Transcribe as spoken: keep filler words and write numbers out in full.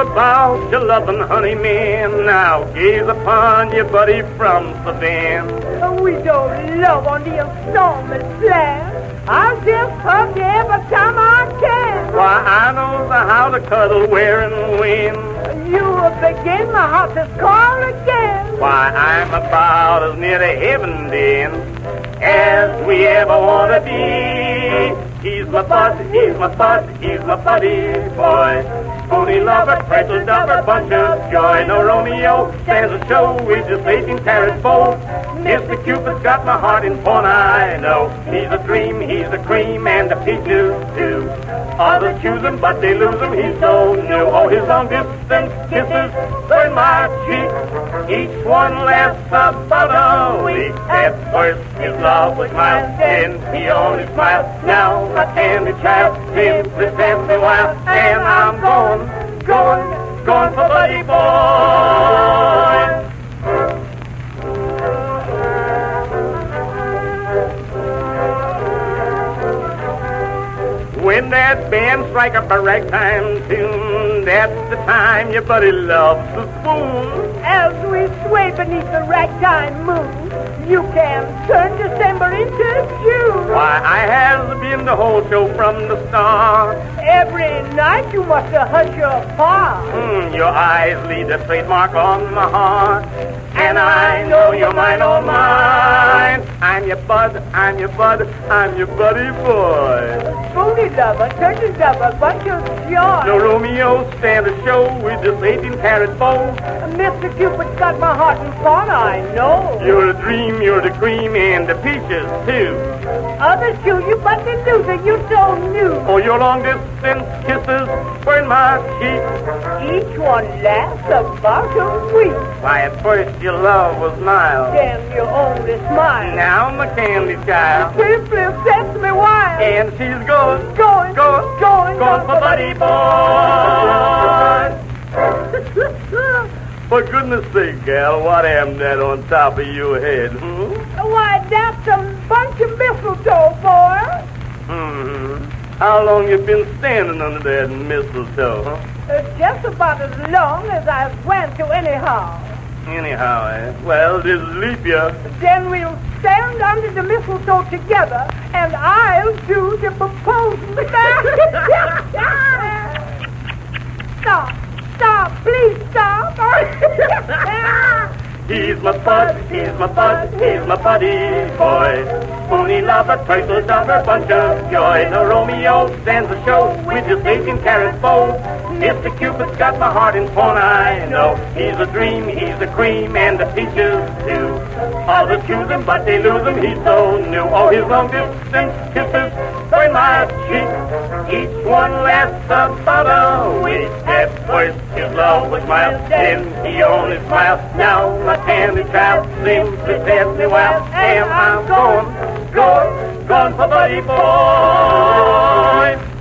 about your loving honey man. Now gaze upon your buddy from Savannah. We don't love on the installment plan. I'll just hug you every time I can. Why, I know how to cuddle where and when. You will begin my heart to call again. Why, I'm about as near to heaven then as we ever want to be. He's my bud, he's my bud, he's my buddy boy. Pony lover, pretzel dubber, bunch of joy. No Romeo stands a show with just eighteen carats bow. Mister Cupid's got my heart in pawn, I know. He's a dream, he's a cream, and the peaches too. Others choose him, but they lose him, he's so new. Oh, his long-distance kisses burn my cheek. Each one lasts about a week. At first, his love was mild, then he only smiled. Now, my candy child simply sends me wild, and I'm going, going, going for Buddy Boy. When that band strike up a ragtime tune, that's the time your buddy loves the spoon. As we sway beneath the ragtime moon, you can turn December into June. Why, I have been the whole show from the start. Every night you must have hush your paw. Mm, your eyes leave a trademark on my heart, and I know you're mine, oh mine. I'm your bud, I'm your bud, I'm your buddy boy. Booty lover, turkey lover, bunch of joy. No Romeo stand a show with this eighteen carat bow. Mister Cupid's got my heart in pawn, I know. You're a dream, you're the cream, and the peaches too. Others choose you, but they lose it, you so new. Oh, your long distance kisses burn my cheek. Each one lasts about a week. Why, at first your love was mild, Then you only smile. now my candy child, Simply sets me wild. and she's going, Going, going, going, going for Buddy Boy. For goodness sake, gal, what am that on top of your head? Hmm? Why, that's a bunch of mistletoe, boy. Hmm. How long you been standing under that mistletoe, huh? Uh, just about as long as I went to anyhow. Anyhow, eh? Well, this is leap year. Then we'll stand under the mistletoe together, and I'll do the proposing. Stop. Stop. Please stop. He's my bud, he's my bud, he's my buddy boy. Pony lover, turtle dover, bunch of joy. No Romeo stands a show with his eighteen carat bow. Mister Cupid's got my heart in pawn, I know. He's a dream, he's a cream, and the peaches too. Others choose him, but they lose him, he's so new. Oh, his long distance kisses burn my cheek. Each one lasts about a week. At first his love was mild, then he only smiled. Now my candy child seems to set me wild, and I'm going, going, going for Buddy Boy.